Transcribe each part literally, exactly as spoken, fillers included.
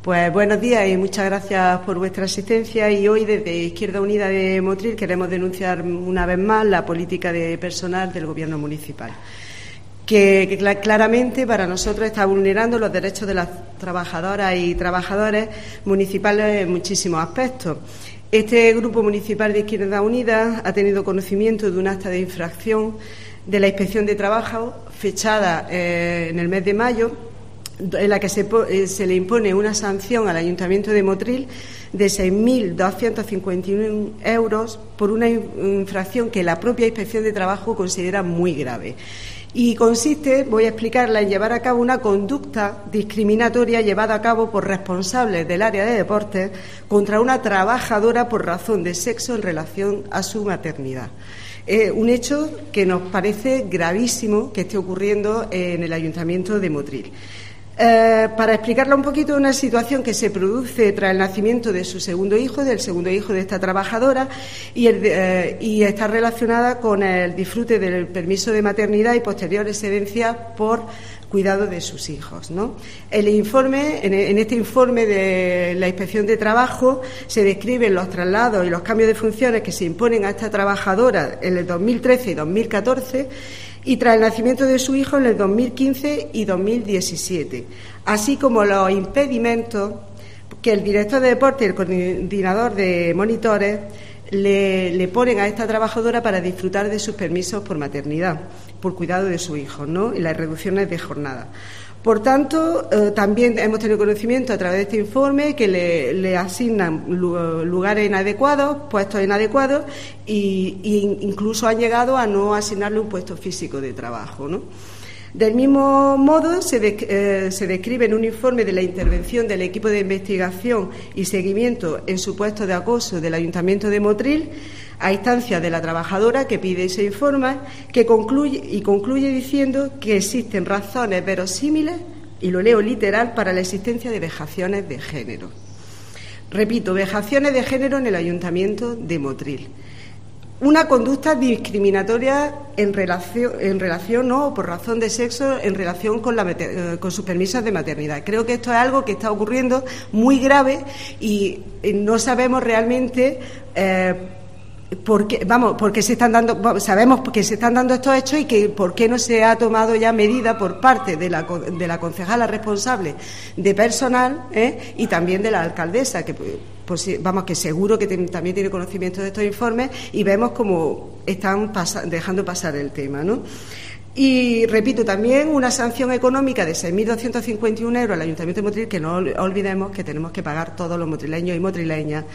Pues buenos días y muchas gracias por vuestra asistencia. Y hoy desde Izquierda Unida de Motril queremos denunciar una vez más la política de personal del Gobierno municipal, que, que claramente para nosotros está vulnerando los derechos de las trabajadoras y trabajadores municipales en muchísimos aspectos. Este Grupo Municipal de Izquierda Unida ha tenido conocimiento de un acta de infracción de la Inspección de Trabajo fechada eh, en el mes de mayo, en la que se, se le impone una sanción al Ayuntamiento de Motril de seis mil doscientos cincuenta y uno euros por una infracción que la propia Inspección de Trabajo considera muy grave. Y consiste, voy a explicarla, en llevar a cabo una conducta discriminatoria llevada a cabo por responsables del área de deportes contra una trabajadora por razón de sexo en relación a su maternidad. Eh, un hecho que nos parece gravísimo que esté ocurriendo en el Ayuntamiento de Motril. Eh, para explicarla un poquito, una situación que se produce tras el nacimiento de su segundo hijo, del segundo hijo de esta trabajadora, y, el, eh, y está relacionada con el disfrute del permiso de maternidad y posterior excedencia por cuidado de sus hijos, ¿no? El informe, en, en este informe de la Inspección de Trabajo se describen los traslados y los cambios de funciones que se imponen a esta trabajadora en el dos mil trece y dos mil catorce y tras el nacimiento de su hijo en el dos mil quince y dos mil diecisiete, así como los impedimentos que el director de deporte y el coordinador de monitores le, le ponen a esta trabajadora para disfrutar de sus permisos por maternidad, por cuidado de su hijo, ¿no? Y las reducciones de jornada. Por tanto, eh, también hemos tenido conocimiento a través de este informe que le, le asignan lugares inadecuados, puestos inadecuados, y, y incluso han llegado a no asignarle un puesto físico de trabajo, ¿no? Del mismo modo, se, de, eh, se describe en un informe de la intervención del equipo de investigación y seguimiento en supuestos de acoso del Ayuntamiento de Motril, a instancia de la trabajadora que pide ese informe, que concluye y concluye diciendo que existen razones verosímiles, y lo leo literal, para la existencia de vejaciones de género. Repito, vejaciones de género en el Ayuntamiento de Motril. Una conducta discriminatoria en relación, en relación no por razón de sexo, en relación con, la, con sus permisos de maternidad. Creo que esto es algo que está ocurriendo muy grave y no sabemos realmente eh, por qué, vamos, porque se están dando, sabemos que se están dando estos hechos y que por qué no se ha tomado ya medida por parte de la, de la concejala responsable de personal ¿eh? y también de la alcaldesa, que pues vamos, que seguro que también tiene conocimiento de estos informes, y vemos cómo están pasa, dejando pasar el tema, ¿no? Y repito, también una sanción económica de seis mil doscientos cincuenta y uno euros al Ayuntamiento de Motril, que no olvidemos que tenemos que pagar todos los motrileños y motrileñas,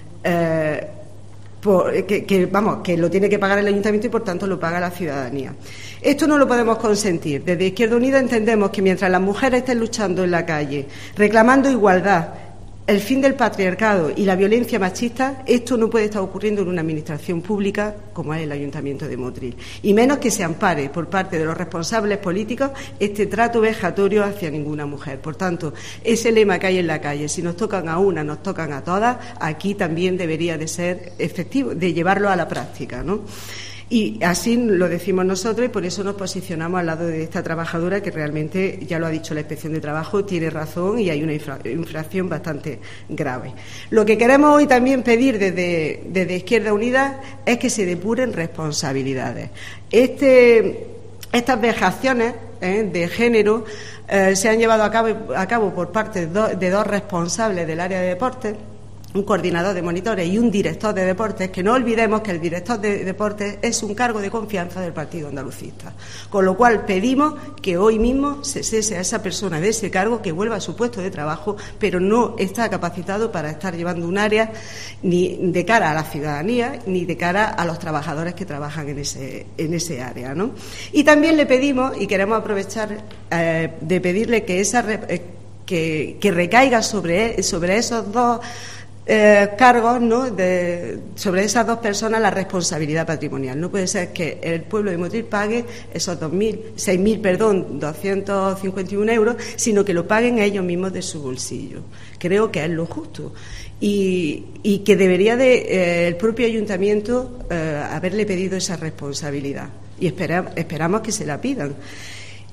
eh, por, que, que vamos, que lo tiene que pagar el Ayuntamiento y por tanto lo paga la ciudadanía. Esto no lo podemos consentir. Desde Izquierda Unida entendemos que mientras las mujeres estén luchando en la calle, reclamando igualdad, el fin del patriarcado y la violencia machista, esto no puede estar ocurriendo en una administración pública como es el Ayuntamiento de Motril, y menos que se ampare por parte de los responsables políticos este trato vejatorio hacia ninguna mujer. Por tanto, ese lema que hay en la calle, si nos tocan a una, nos tocan a todas, aquí también debería de ser efectivo, de llevarlo a la práctica, ¿no? Y así lo decimos nosotros, y por eso nos posicionamos al lado de esta trabajadora, que realmente, ya lo ha dicho la Inspección de Trabajo, tiene razón y hay una infra infracción bastante grave. Lo que queremos hoy también pedir desde, desde Izquierda Unida es que se depuren responsabilidades. Este, estas vejaciones ¿eh? de género eh, se han llevado a cabo, a cabo por parte de, do, de dos responsables del área de deportes, un coordinador de monitores y un director de deportes, que no olvidemos que el director de deportes es un cargo de confianza del Partido Andalucista. Con lo cual pedimos que hoy mismo se cese a esa persona de ese cargo, que vuelva a su puesto de trabajo, pero no está capacitado para estar llevando un área ni de cara a la ciudadanía ni de cara a los trabajadores que trabajan en ese, en ese área, ¿no? Y también le pedimos, y queremos aprovechar eh, de pedirle que, esa, eh, que, que recaiga sobre, sobre esos dos Eh, cargos, ¿no? de, sobre esas dos personas la responsabilidad patrimonial. No puede ser que el pueblo de Motril pague esos dos mil, seis mil, perdón, doscientos cincuenta y uno euros, sino que lo paguen ellos mismos de su bolsillo. Creo que es lo justo. Y, y que debería de, eh, el propio ayuntamiento eh, haberle pedido esa responsabilidad. Y espera, esperamos que se la pidan.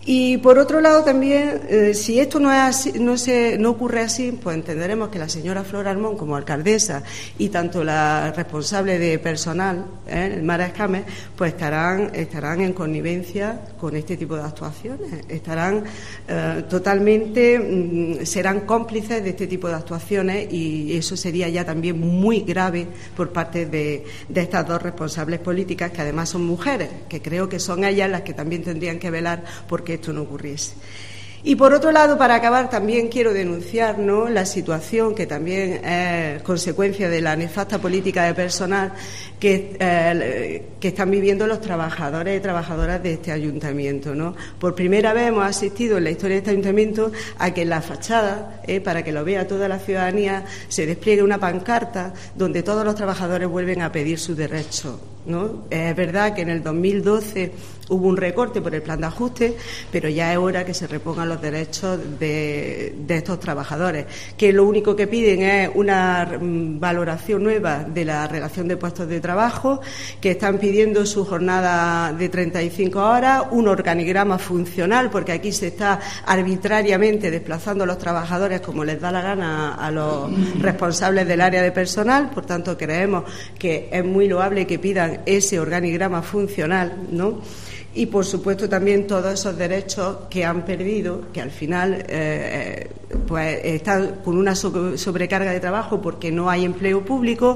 Y por otro lado también, eh, si esto no es así, no se no ocurre así, pues entenderemos que la señora Flor Armón, como alcaldesa, y tanto la responsable de personal, eh, Mara Escames, pues estarán estarán en connivencia con este tipo de actuaciones, estarán eh, totalmente mm, serán cómplices de este tipo de actuaciones, y eso sería ya también muy grave por parte de, de estas dos responsables políticas, que además son mujeres, que creo que son ellas las que también tendrían que velar porque que esto no ocurriese. Y por otro lado, para acabar, también quiero denunciar, ¿no?, la situación que también es consecuencia de la nefasta política de personal que, eh, que están viviendo los trabajadores y trabajadoras de este ayuntamiento, ¿no? Por primera vez hemos asistido en la historia de este ayuntamiento a que en la fachada, eh, para que lo vea toda la ciudadanía, se despliegue una pancarta donde todos los trabajadores vuelven a pedir sus derechos, ¿no? Es verdad que en el dos mil doce hubo un recorte por el plan de ajuste, pero ya es hora que se repongan los derechos de, de estos trabajadores, que lo único que piden es una valoración nueva de la relación de puestos de trabajo, que están pidiendo su jornada de treinta y cinco horas, un organigrama funcional, porque aquí se está arbitrariamente desplazando a los trabajadores como les da la gana a los responsables del área de personal. Por tanto, creemos que es muy loable que pidan ese organigrama funcional, ¿no? Y, por supuesto, también todos esos derechos que han perdido, que al final eh, pues están con una sobrecarga de trabajo porque no hay empleo público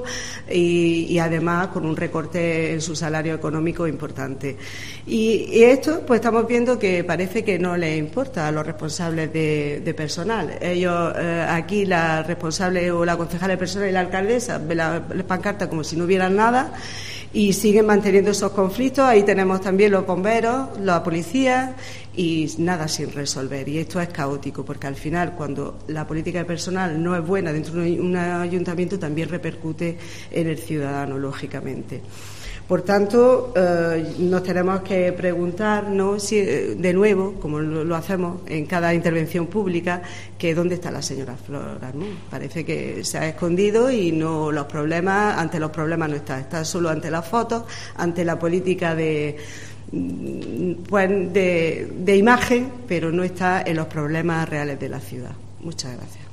y, y además con un recorte en su salario económico importante. Y, y esto, pues estamos viendo que parece que no les importa a los responsables de, de personal. Ellos, eh, aquí, la responsable o la concejala de personal y la alcaldesa ven la, la pancarta como si no hubieran nada, y siguen manteniendo esos conflictos. Ahí tenemos también los bomberos, la policía, y nada sin resolver. Y esto es caótico, porque al final, cuando la política de personal no es buena dentro de un ayuntamiento, también repercute en el ciudadano, lógicamente. Por tanto, eh, nos tenemos que preguntar, ¿no?, si, de nuevo, como lo, lo hacemos en cada intervención pública, que dónde está la señora Flor Armón. Parece que se ha escondido y no los problemas, ante los problemas no está, está solo ante las fotos, ante la política de, pues, de, de imagen, pero no está en los problemas reales de la ciudad. Muchas gracias.